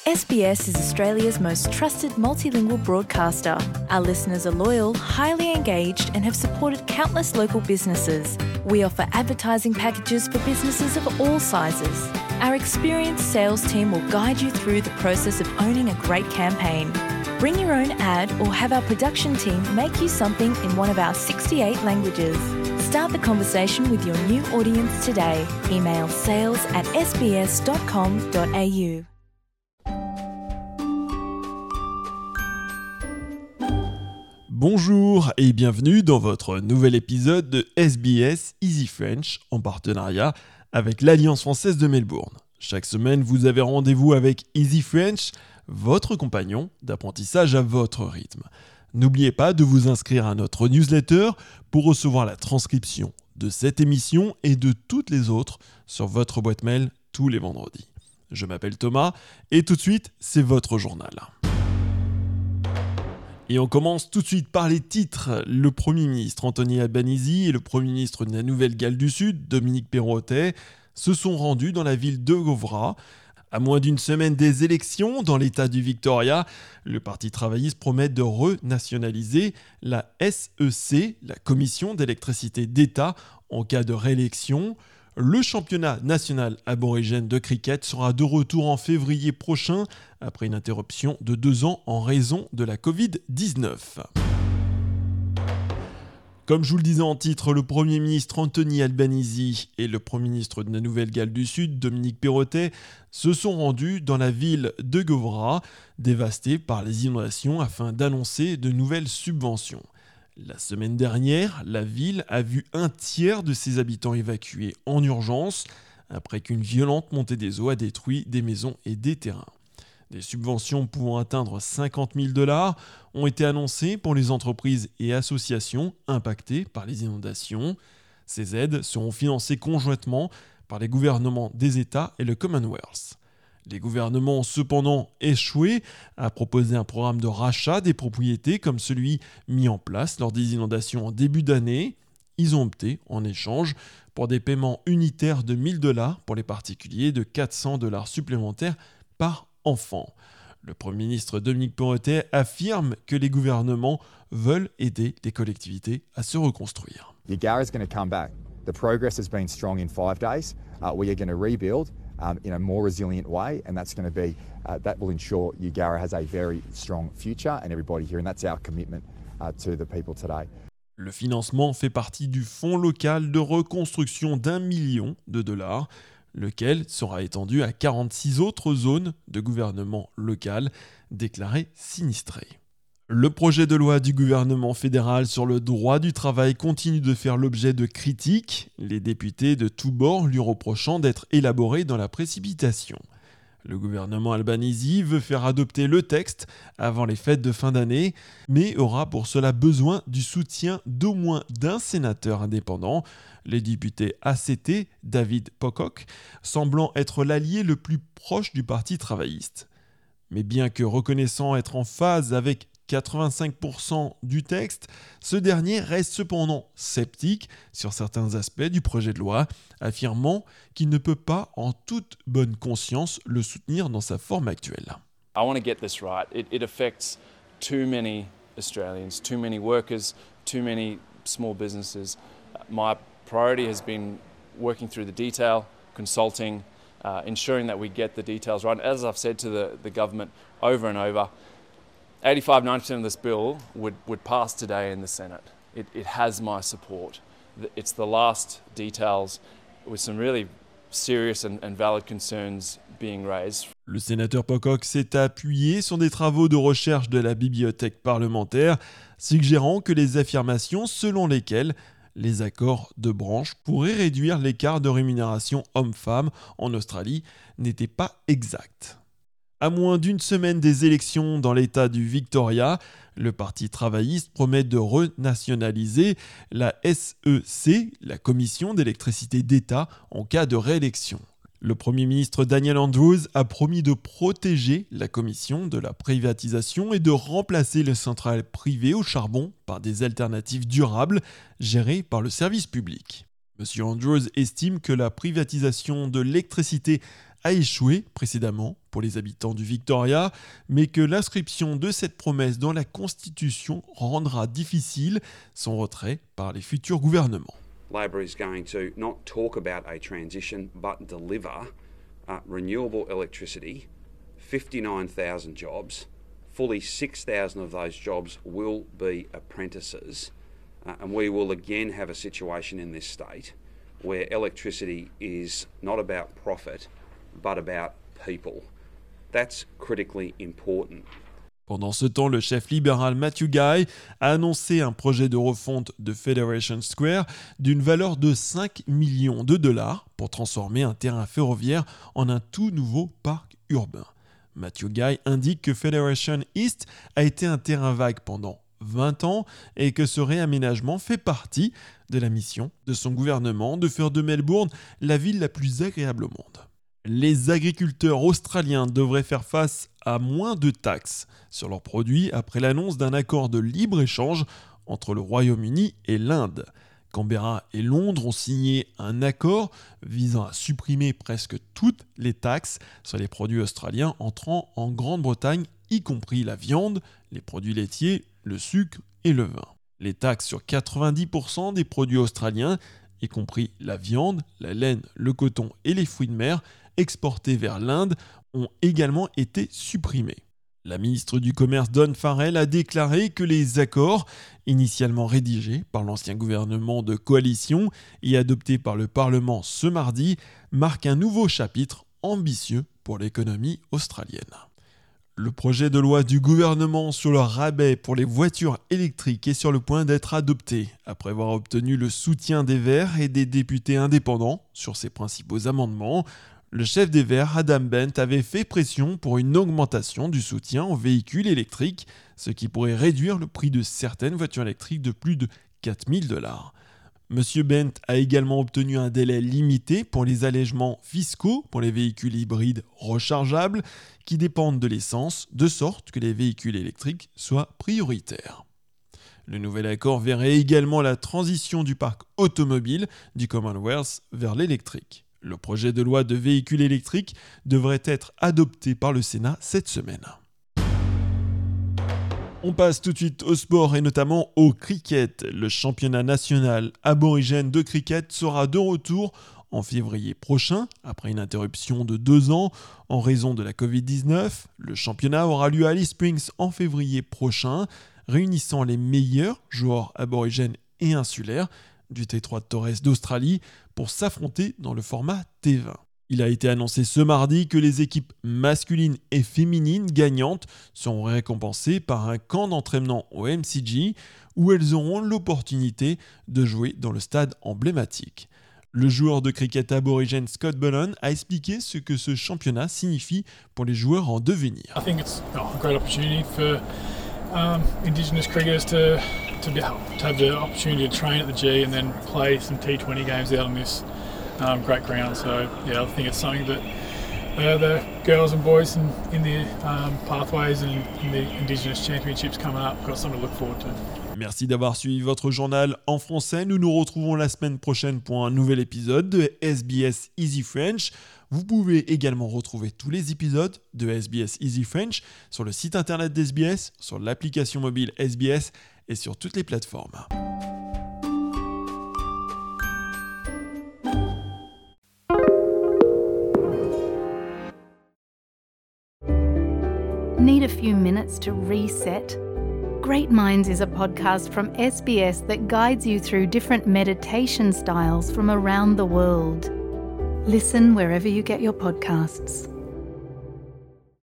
SBS is Australia's most trusted multilingual broadcaster. Our listeners are loyal, highly engaged, and have supported countless local businesses. We offer advertising packages for businesses of all sizes. Our experienced sales team will guide you through the process of owning a great campaign. Bring your own ad or have our production team make you something in one of our 68 languages. Start the conversation with your new audience today. Email sales@sbs.com.au. Bonjour et bienvenue dans votre nouvel épisode de SBS Easy French en partenariat avec l'Alliance française de Melbourne. Chaque semaine, vous avez rendez-vous avec Easy French, votre compagnon d'apprentissage à votre rythme. N'oubliez pas de vous inscrire à notre newsletter pour recevoir la transcription de cette émission et de toutes les autres sur votre boîte mail tous les vendredis. Je m'appelle Thomas et tout de suite, c'est votre journal. Et on commence tout de suite par les titres. Le Premier ministre Anthony Albanese et le Premier ministre de la Nouvelle-Galles du Sud, Dominic Perrottet, se sont rendus dans la ville de Gowra. À moins d'une semaine des élections, dans l'État du Victoria, le Parti travailliste promet de renationaliser la SEC, la Commission d'électricité d'État, en cas de réélection. Le championnat national aborigène de cricket sera de retour en février prochain, après une interruption de 2 ans en raison de la Covid-19. Comme je vous le disais en titre, le Premier ministre Anthony Albanese et le Premier ministre de la Nouvelle-Galles du Sud, Dominic Perrottet, se sont rendus dans la ville de Gowra, dévastée par les inondations, afin d'annoncer de nouvelles subventions. La semaine dernière, la ville a vu un tiers de ses habitants évacués en urgence, après qu'une violente montée des eaux a détruit des maisons et des terrains. Des subventions pouvant atteindre $50,000 ont été annoncées pour les entreprises et associations impactées par les inondations. Ces aides seront financées conjointement par les gouvernements des États et le Commonwealth. Les gouvernements ont cependant échoué à proposer un programme de rachat des propriétés comme celui mis en place lors des inondations en début d'année. Ils ont opté en échange pour des paiements unitaires de $1,000 pour les particuliers et de $400 supplémentaires par enfant. Le Premier ministre Dominic Perrottet affirme que les gouvernements veulent aider les collectivités à se reconstruire. Yagara is going to come back. The progress has been strong in 5 days. We are going to rebuild in a more resilient way, and that's going to be that will ensure Yagara has a very strong future and everybody here, and that's our commitment to the people today. Le financement fait partie du fonds local de reconstruction d'$1 million, lequel sera étendu à 46 autres zones de gouvernement local déclarées sinistrées. Le projet de loi du gouvernement fédéral sur le droit du travail continue de faire l'objet de critiques, les députés de tous bords lui reprochant d'être élaboré dans la précipitation. Le gouvernement Albanese veut faire adopter le texte avant les fêtes de fin d'année, mais aura pour cela besoin du soutien d'au moins d'un sénateur indépendant, les députés ACT, David Pocock, semblant être l'allié le plus proche du Parti travailliste. Mais bien que reconnaissant être en phase avec 85% du texte, ce dernier reste cependant sceptique sur certains aspects du projet de loi, affirmant qu'il ne peut pas en toute bonne conscience le soutenir dans sa forme actuelle. I want to get this right. It affects too many Australians, too many workers, too many small businesses. My priority has been working through the detail, consulting, ensuring that we get the details right. As I've said to the government over and over, 85-90% of this bill would pass today in the Senate. It has my support. It's the last details with some really serious and valid concerns being raised. Le sénateur Pocock s'est appuyé sur des travaux de recherche de la bibliothèque parlementaire, suggérant que les affirmations selon lesquelles les accords de branche pourraient réduire l'écart de rémunération homme-femme en Australie n'étaient pas exactes. À moins d'une semaine des élections dans l'État du Victoria, le Parti travailliste promet de renationaliser la SEC, la Commission d'électricité d'État, en cas de réélection. Le Premier ministre Daniel Andrews a promis de protéger la commission de la privatisation et de remplacer les centrales privées au charbon par des alternatives durables gérées par le service public. M. Andrews estime que la privatisation de l'électricité a échoué précédemment pour les habitants du Victoria, mais que l'inscription de cette promesse dans la Constitution rendra difficile son retrait par les futurs gouvernements. Labor is going to not talk about a transition but deliver renewable electricity, 59,000 jobs. Fully 6,000 of those jobs will be apprentices, and we will again have a situation in this state where electricity is not about profit but about people. That's critically important. Pendant ce temps, le chef libéral Matthew Guy a annoncé un projet de refonte de Federation Square d'une valeur de 5 millions de dollars pour transformer un terrain ferroviaire en un tout nouveau parc urbain. Matthew Guy indique que Federation East a été un terrain vague pendant 20 ans et que ce réaménagement fait partie de la mission de son gouvernement de faire de Melbourne la ville la plus agréable au monde. Les agriculteurs australiens devraient faire face à moins de taxes sur leurs produits après l'annonce d'un accord de libre-échange entre le Royaume-Uni et l'Inde. Canberra et Londres ont signé un accord visant à supprimer presque toutes les taxes sur les produits australiens entrant en Grande-Bretagne, y compris la viande, les produits laitiers, le sucre et le vin. Les taxes sur 90% des produits australiens, y compris la viande, la laine, le coton et les fruits de mer, exportés vers l'Inde, ont également été supprimées. La ministre du Commerce Dawn Farrell a déclaré que les accords, initialement rédigés par l'ancien gouvernement de coalition et adoptés par le Parlement ce mardi, marquent un nouveau chapitre ambitieux pour l'économie australienne. Le projet de loi du gouvernement sur le rabais pour les voitures électriques est sur le point d'être adopté, après avoir obtenu le soutien des Verts et des députés indépendants sur ses principaux amendements. Le chef des Verts, Adam Bent, avait fait pression pour une augmentation du soutien aux véhicules électriques, ce qui pourrait réduire le prix de certaines voitures électriques de plus de 4 000 $. Monsieur Bent a également obtenu un délai limité pour les allègements fiscaux pour les véhicules hybrides rechargeables qui dépendent de l'essence, de sorte que les véhicules électriques soient prioritaires. Le nouvel accord verrait également la transition du parc automobile du Commonwealth vers l'électrique. Le projet de loi de véhicules électriques devrait être adopté par le Sénat cette semaine. On passe tout de suite au sport et notamment au cricket. Le championnat national aborigène de cricket sera de retour en février prochain, après une interruption de 2 ans en raison de la Covid-19. Le championnat aura lieu à Alice Springs en février prochain, réunissant les meilleurs joueurs aborigènes et insulaires du Détroit de Torres d'Australie pour s'affronter dans le format T20. Il a été annoncé ce mardi que les équipes masculines et féminines gagnantes seront récompensées par un camp d'entraînement au MCG où elles auront l'opportunité de jouer dans le stade emblématique. Le joueur de cricket aborigène Scott Boland a expliqué ce que ce championnat signifie pour les joueurs en devenir. I think it's a great opportunity for Indigenous cricketers to have the opportunity to train at the G and then play some T20 games out on this great ground. So yeah, I think it's something that the girls and boys in the pathways and in the Indigenous Championships coming up got something to look forward to. Merci d'avoir suivi votre journal en français. Nous nous retrouvons la semaine prochaine pour un nouvel épisode de SBS Easy French. Vous pouvez également retrouver tous les épisodes de SBS Easy French sur le site internet d'SBS, sur l'application mobile SBS et sur toutes les plateformes. Need a few minutes to reset? Great Minds is a podcast from SBS that guides you through different meditation styles from around the world. Listen wherever you get your podcasts.